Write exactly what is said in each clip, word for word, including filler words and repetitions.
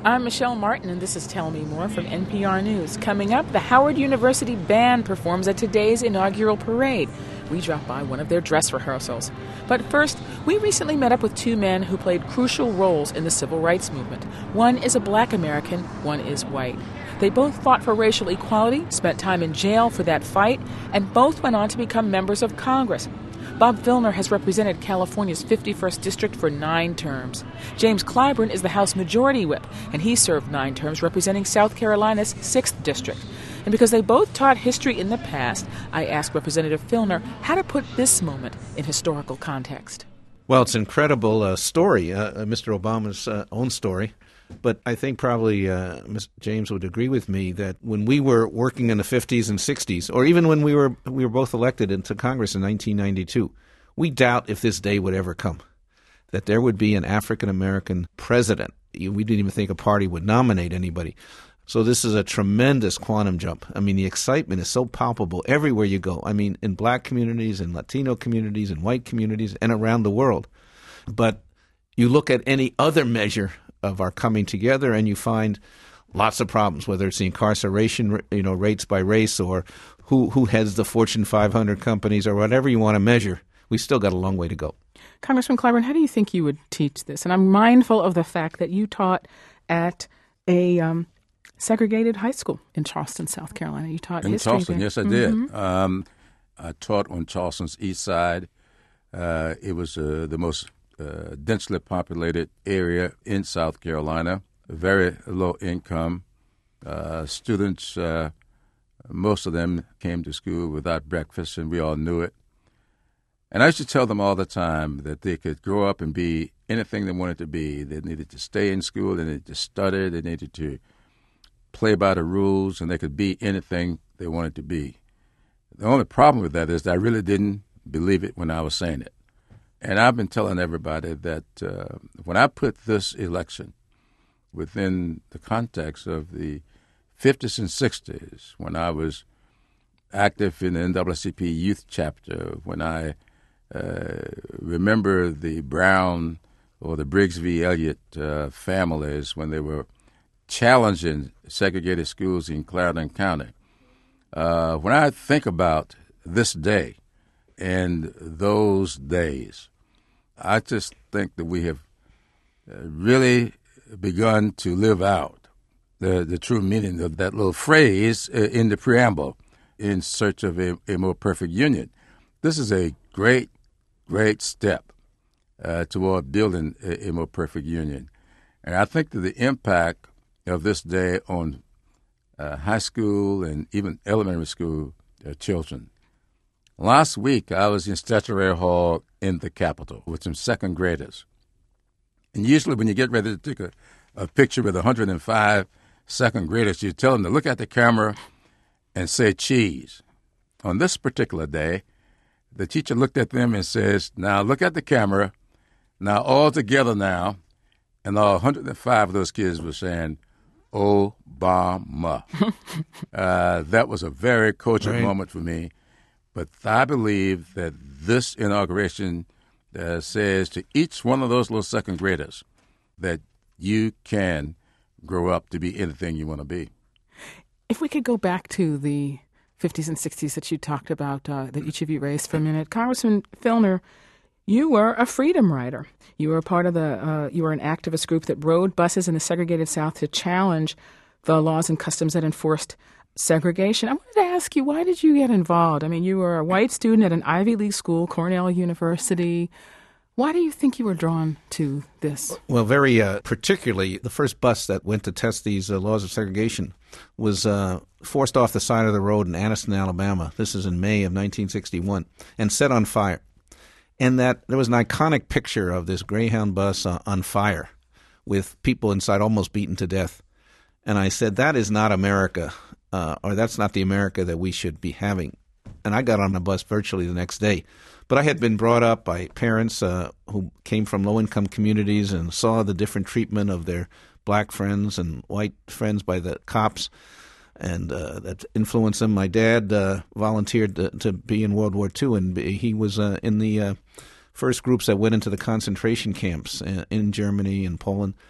I'm Michelle Martin, and this is Tell Me More from N P R News. Coming up, the Howard University Band performs at today's inaugural parade. We drop by one of their dress rehearsals. But first, we recently met up with two men who played crucial roles in the civil rights movement. One is a black American, one is white. They both fought for racial equality, spent time in jail for that fight, and both went on to become members of Congress. Bob Filner has represented California's fifty-first District for nine terms. James Clyburn is the House Majority Whip, and he served nine terms representing South Carolina's sixth District. And because they both taught history in the past, I asked Representative Filner how to put this moment in historical context. Well, it's an incredible uh, story, uh, Mister Obama's uh, own story. But I think probably uh, Mister James would agree with me that when we were working in the fifties and sixties, or even when we were we were both elected into Congress in nineteen ninety-two, we doubt if this day would ever come, that there would be an African-American president. We didn't even think a party would nominate anybody. So this is a tremendous quantum jump. I mean, the excitement is so palpable everywhere you go. I mean, in black communities, in Latino communities, in white communities, and around the world. But you look at any other measure of our coming together, and you find lots of problems, whether it's the incarceration, you know, rates by race, or who who heads the Fortune five hundred companies, or whatever you want to measure. We still got a long way to go. Congressman Clyburn, how do you think you would teach this? And I'm mindful of the fact that you taught at a um, segregated high school in Charleston, South Carolina. You taught in history Charleston, there. Yes, I mm-hmm. did. Um, I taught on Charleston's east side. Uh, it was uh, the most Uh, densely populated area in South Carolina, very low income. Uh, students, uh, most of them came to school without breakfast, and we all knew it. And I used to tell them all the time that they could grow up and be anything they wanted to be. They needed to stay in school, they needed to study, they needed to play by the rules, and they could be anything they wanted to be. The only problem with that is that I really didn't believe it when I was saying it. And I've been telling everybody that uh, when I put this election within the context of the fifties and sixties, when I was active in the N double A C P youth chapter, when I uh, remember the Brown or the Briggs v. Elliott uh, families when they were challenging segregated schools in Clarendon County, uh, when I think about this day and those days, I just think that we have really begun to live out the, the true meaning of that little phrase in the preamble, in search of a, a more perfect union. This is a great, great step uh, toward building a, a more perfect union. And I think that the impact of this day on uh, high school and even elementary school uh, children. Last week, I was in Statuary Hall in the Capitol with some second graders. And usually when you get ready to take a, a picture with one hundred five second graders, you tell them to look at the camera and say cheese. On this particular day, the teacher looked at them and says, now look at the camera, now all together now, and all one hundred five of those kids were saying, Obama. uh, that was a very coaching right. moment for me. But I believe that this inauguration uh, says to each one of those little second graders that you can grow up to be anything you want to be. If we could go back to the fifties and sixties that you talked about, uh, that each of you raised for a minute. Congressman Filner, you were a freedom rider. You were a part of the, uh, you were an activist group that rode buses in the segregated South to challenge the laws and customs that enforced segregation. I wanted to ask you, why did you get involved? I mean, you were a white student at an Ivy League school, Cornell University. Why do you think you were drawn to this? Well, very uh, particularly, the first bus that went to test these uh, laws of segregation was uh, forced off the side of the road in Anniston, Alabama. This is in May of nineteen sixty-one, and set on fire. And that there was an iconic picture of this Greyhound bus uh, on fire with people inside almost beaten to death. And I said, that is not America. Uh, or that's not the America that we should be having. And I got on the bus virtually the next day. But I had been brought up by parents uh, who came from low-income communities and saw the different treatment of their black friends and white friends by the cops, and uh, that influenced them. My dad uh, volunteered to, to be in World War Two, and he was uh, in the uh, first groups that went into the concentration camps in Germany and Poland.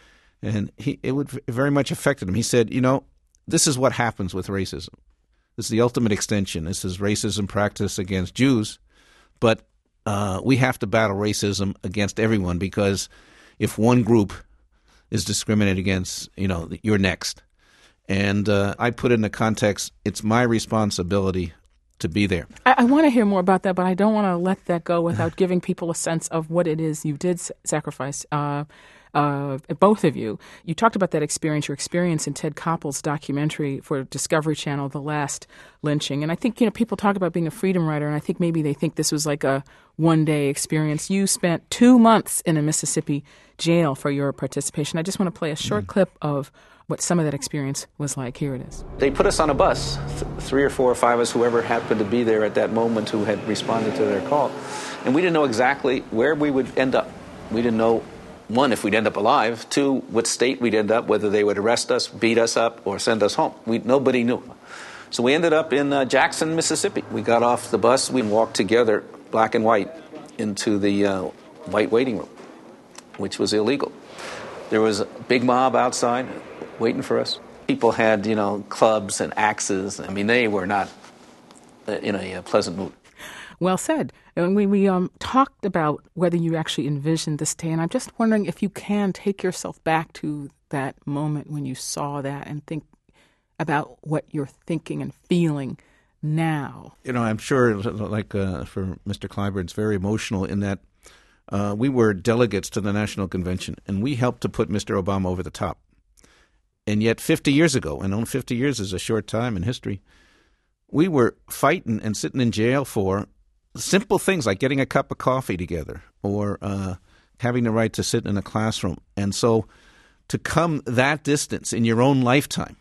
And he it would it very much affected him. He said, you know, this is what happens with racism. This is the ultimate extension. This is racism practiced against Jews. But uh, we have to battle racism against everyone, because if one group is discriminated against, you know, you're next. And uh, I put it in the context, it's my responsibility to be there. I, I want to hear more about that, but I don't want to let that go without giving people a sense of what it is you did s- sacrifice. Uh, uh, both of you. You talked about that experience, your experience in Ted Koppel's documentary for Discovery Channel, The Last Lynching. And I think, you know, people talk about being a freedom rider, and I think maybe they think this was like a one-day experience. You spent two months in a Mississippi jail for your participation. I just want to play a short mm. clip of what some of that experience was like. Here it is. They put us on a bus, th- three or four or five of us, whoever happened to be there at that moment who had responded to their call. And we didn't know exactly where we would end up. We didn't know, one, if we'd end up alive, two, what state we'd end up, whether they would arrest us, beat us up, or send us home. We, nobody knew. So we ended up in uh, Jackson, Mississippi. We got off the bus, we walked together, black and white, into the uh, white waiting room, which was illegal. There was a big mob outside waiting for us. People had, you know, clubs and axes. I mean, they were not in a pleasant mood. Well said. And we, we um, talked about whether you actually envisioned this day, and I'm just wondering if you can take yourself back to that moment when you saw that and think about what you're thinking and feeling now. You know, I'm sure, like uh, for Mister Clyburn, it's very emotional in that uh, we were delegates to the National Convention, and we helped to put Mister Obama over the top. And yet fifty years ago, and only fifty years is a short time in history, we were fighting and sitting in jail for simple things like getting a cup of coffee together or uh, having the right to sit in a classroom. And so to come that distance in your own lifetime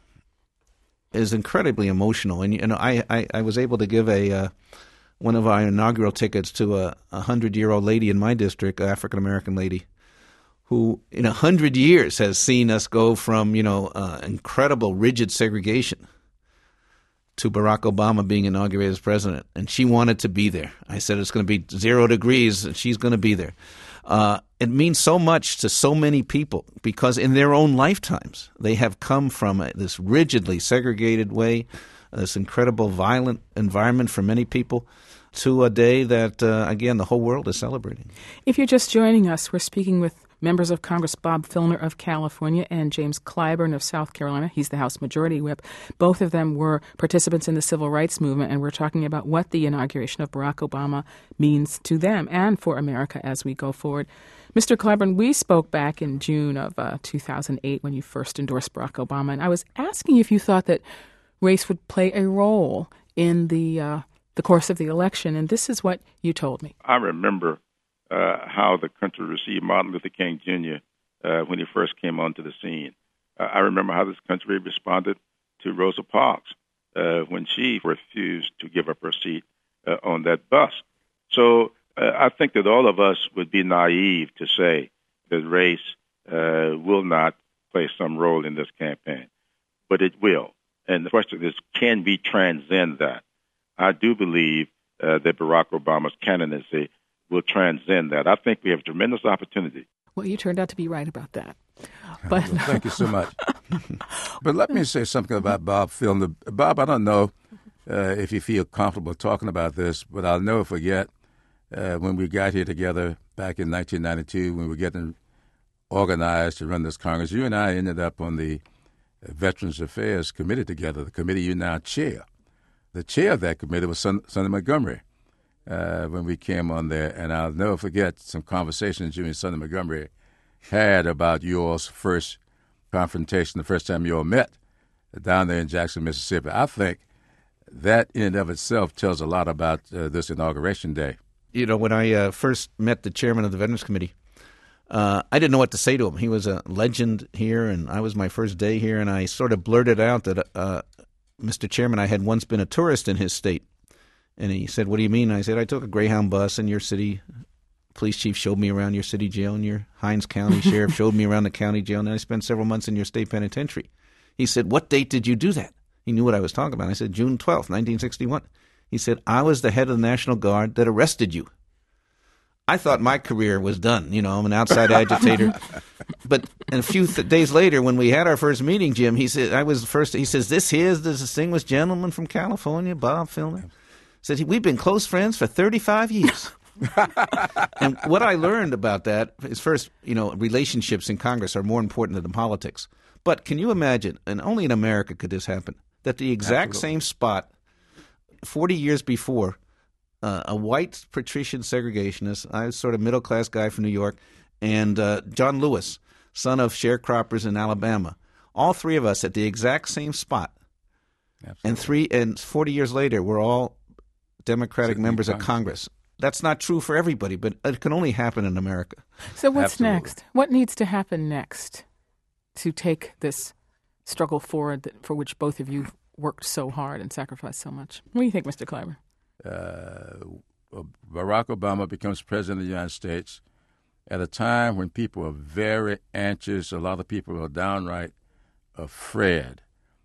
is incredibly emotional. And you know, I, I, I was able to give a uh, one of our inaugural tickets to a hundred-year-old lady in my district, an African-American lady, who in a hundred years has seen us go from, you know, uh, incredible rigid segregation to Barack Obama being inaugurated as president. And she wanted to be there. I said it's going to be zero degrees, and she's going to be there. Uh, it means so much to so many people because in their own lifetimes, they have come from a, this rigidly segregated way, this incredible violent environment for many people, to a day that, uh, again, the whole world is celebrating. If you're just joining us, we're speaking with members of Congress Bob Filner of California and James Clyburn of South Carolina. He's the House Majority Whip. Both of them were participants in the Civil Rights Movement, and we're talking about what the inauguration of Barack Obama means to them and for America as we go forward. Mister Clyburn, we spoke back in June of uh, two thousand eight when you first endorsed Barack Obama, and I was asking if you thought that race would play a role in the uh, the course of the election, and this is what you told me. I remember Uh, how the country received Martin Luther King Junior Uh, when he first came onto the scene. Uh, I remember how this country responded to Rosa Parks uh, when she refused to give up her seat uh, on that bus. So uh, I think that all of us would be naive to say that race uh, will not play some role in this campaign, but it will. And the question is, can we transcend that? I do believe uh, that Barack Obama's candidacy will transcend that. I think we have a tremendous opportunity. Well, you turned out to be right about that. But well, thank you so much. But let me say something about Bob Filner. Bob, I don't know uh, if you feel comfortable talking about this, but I'll never forget uh, when we got here together back in nineteen ninety-two, when we were getting organized to run this Congress. You and I ended up on the Veterans Affairs Committee together, the committee you now chair. The chair of that committee was Son- Sonny Montgomery. Uh, when we came on there, and I'll never forget some conversations you and Sonny Montgomery had about yours first confrontation, the first time you all met down there in Jackson, Mississippi. I think that in and of itself tells a lot about uh, this inauguration day. You know, when I uh, first met the chairman of the Veterans Committee, uh, I didn't know what to say to him. He was a legend here, and I was my first day here, and I sort of blurted out that, uh, Mister Chairman, I had once been a tourist in his state. And he said, what do you mean? I said, I took a Greyhound bus and your city police chief showed me around your city jail and your Hines County sheriff showed me around the county jail, and then I spent several months in your state penitentiary. He said, what date did you do that? He knew what I was talking about. I said, June twelfth, nineteen sixty-one. He said, I was the head of the National Guard that arrested you. I thought my career was done. You know, I'm an outside agitator. But And a few th- days later, when we had our first meeting, Jim, he said, I was the first, he says, this here is the distinguished gentleman from California, Bob Filner. Said, we've been close friends for thirty-five years. And what I learned about that is, first, you know, relationships in Congress are more important than politics. But can you imagine, and only in America could this happen, that the exact Absolutely. same spot forty years before, uh, a white patrician segregationist, I was sort of middle-class guy from New York, and uh, John Lewis, son of sharecroppers in Alabama, all three of us at the exact same spot. Absolutely. And three and forty years later, we're all Democratic Sitting members in of Congress. That's not true for everybody, but it can only happen in America. So what's Absolutely. next? What needs to happen next to take this struggle forward that, for which both of you worked so hard and sacrificed so much? What do you think, Mister Clyburn? Uh, Barack Obama becomes president of the United States at a time when people are very anxious. A lot of people are downright afraid.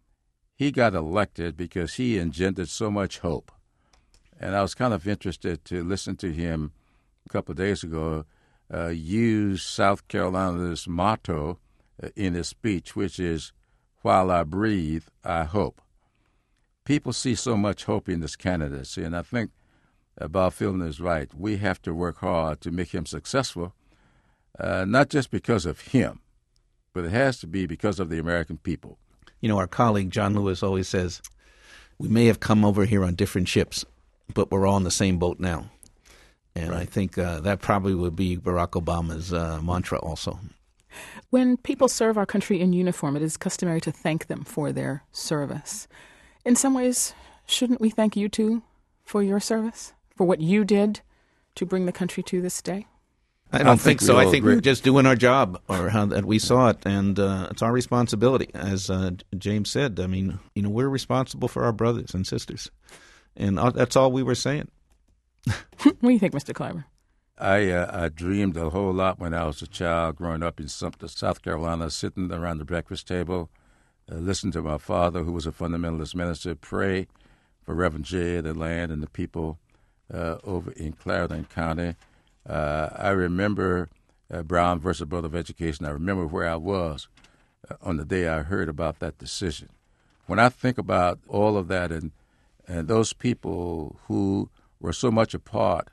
He got elected because he engendered so much hope. And I was kind of interested to listen to him a couple of days ago uh, use South Carolina's motto uh, in his speech, which is, while I breathe, I hope. People see so much hope in this candidacy, and I think uh, Bob Filner is right. We have to work hard to make him successful, uh, not just because of him, but it has to be because of the American people. You know, our colleague John Lewis always says, we may have come over here on different ships, but we're all in the same boat now. And Right. I think uh, that probably would be Barack Obama's uh, mantra also. When people serve our country in uniform, it is customary to thank them for their service. In some ways, shouldn't we thank you two for your service, for what you did to bring the country to this day? I don't I think, think so. we I all think agree. we're just doing our job, or how that we saw it, and uh, it's our responsibility. As uh, James said, I mean, you know, we're responsible for our brothers and sisters, and all, that's all we were saying. What do you think, Mister Clyburn? I uh, I dreamed a whole lot when I was a child, growing up in Sumter, South Carolina, sitting around the breakfast table, uh, listening to my father, who was a fundamentalist minister, pray for Reverend J. the land and the people uh, over in Clarendon County. Uh, I remember uh, Brown versus Board of Education. I remember where I was uh, on the day I heard about that decision. When I think about all of that and and those people who were so much a part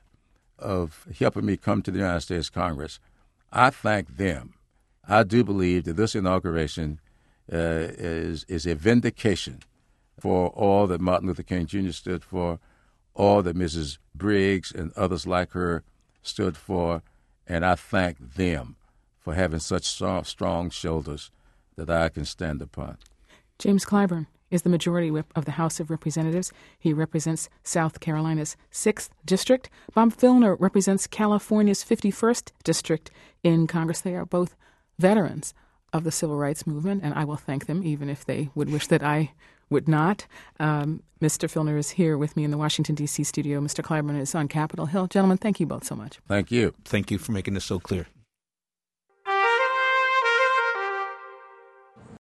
of helping me come to the United States Congress, I thank them. I do believe that this inauguration uh, is is a vindication for all that Martin Luther King Junior stood for, all that Missus Briggs and others like her stood for, and I thank them for having such strong, strong shoulders that I can stand upon. James Clyburn is the majority whip of the House of Representatives. He represents South Carolina's sixth District. Bob Filner represents California's fifty-first District in Congress. They are both veterans of the Civil Rights Movement, and I will thank them, even if they would wish that I would not. Um, Mister Filner is here with me in the Washington, D C studio. Mister Clyburn is on Capitol Hill. Gentlemen, thank you both so much. Thank you. Thank you for making this so clear.